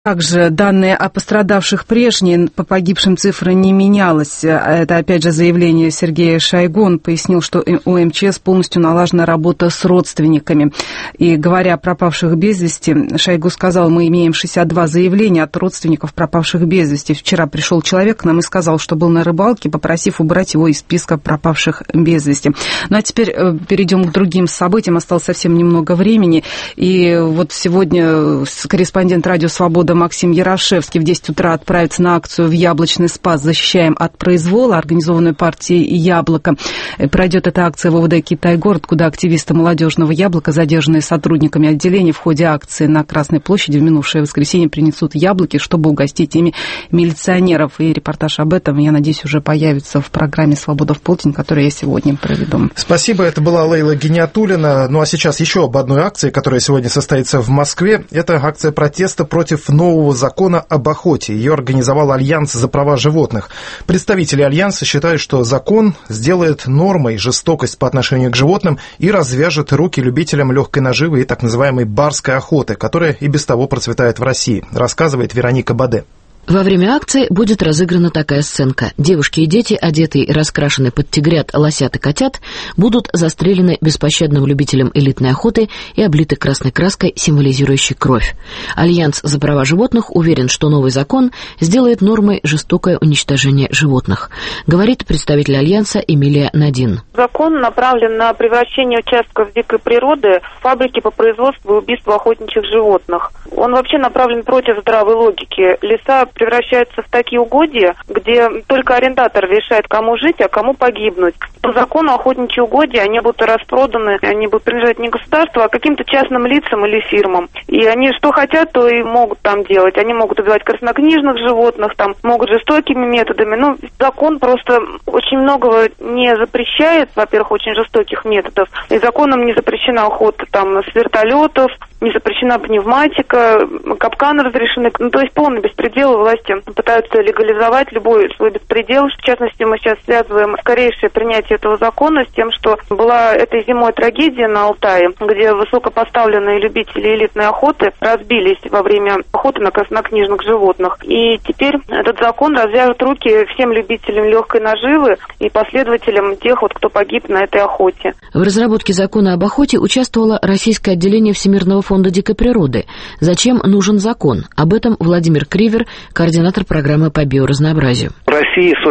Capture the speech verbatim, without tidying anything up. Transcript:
Также данные о пострадавших прежние, по погибшим цифра не менялась. Это, опять же, заявление Сергея Шойгу. Он пояснил, что у МЧС полностью налажена работа с родственниками. И говоря о пропавших без вести, Шойгу сказал, мы имеем шестьдесят два заявления от родственников пропавших без вести. Вчера пришел человек к нам и сказал, что был на рыбалке, попросив убрать его из списка пропавших без вести. Ну а теперь перейдем к другим событиям. Осталось совсем немного времени. И вот сегодня корреспондент «Радио Свобода» Максим Ярошевский в десять утра отправится на акцию в Яблочный Спас «Защищаем от произвола», организованную партией «Яблоко». Пройдет эта акция в ОВД «Китай-город», куда активисты молодежного «Яблока», задержанные сотрудниками отделения, в ходе акции на Красной площади в минувшее воскресенье принесут яблоки, чтобы угостить ими милиционеров. И репортаж об этом, я надеюсь, уже появится в программе «Свобода в полдень», которую я сегодня проведу. Спасибо, это была Лейла Гиниатуллина. Ну а сейчас еще об одной акции, которая сегодня состоится в Москве. Это акция протеста против нового закона об охоте. Ее организовал Альянс за права животных. Представители Альянса считают, что закон сделает нормой жестокость по отношению к животным и развяжет руки любителям легкой наживы и так называемой барской охоты, которая и без того процветает в России, рассказывает Вероника Баде. Во время акции будет разыграна такая сценка. Девушки и дети, одетые и раскрашенные под тигрят, лосят и котят, будут застрелены беспощадным любителям элитной охоты и облиты красной краской, символизирующей кровь. Альянс за права животных уверен, что новый закон сделает нормой жестокое уничтожение животных, говорит представитель Альянса Эмилия Надин. Закон направлен на превращение участков дикой природы в фабрики по производству и убийству охотничьих животных. Он вообще направлен против здравой логики. Леса превращаются в такие угодья, где только арендатор решает, кому жить, а кому погибнуть. По закону охотничьи угодья, они будут распроданы, они будут принадлежать не государству, а каким-то частным лицам или фирмам. И они что хотят, то и могут там делать. Они могут убивать краснокнижных животных, там могут жестокими методами. Ну, закон просто очень многого не запрещает, во-первых, очень жестоких методов. И законом не запрещена охота там с вертолетов, не запрещена пневматика, капканы разрешены. Ну, то есть полный беспредел. Власти пытаются легализовать любой свой беспредел. В частности, мы сейчас связываем скорейшее принятие этого закона с тем, что была этой зимой трагедия на Алтае, где высокопоставленные любители элитной охоты разбились во время охоты на краснокнижных животных. И теперь этот закон развяжет руки всем любителям легкой наживы и последователям тех, вот, кто погиб на этой охоте. В разработке закона об охоте участвовало российское отделение Всемирного фонда дикой природы. Зачем нужен закон? Об этом Владимир Кривер, координатор программы по биоразнообразию. В России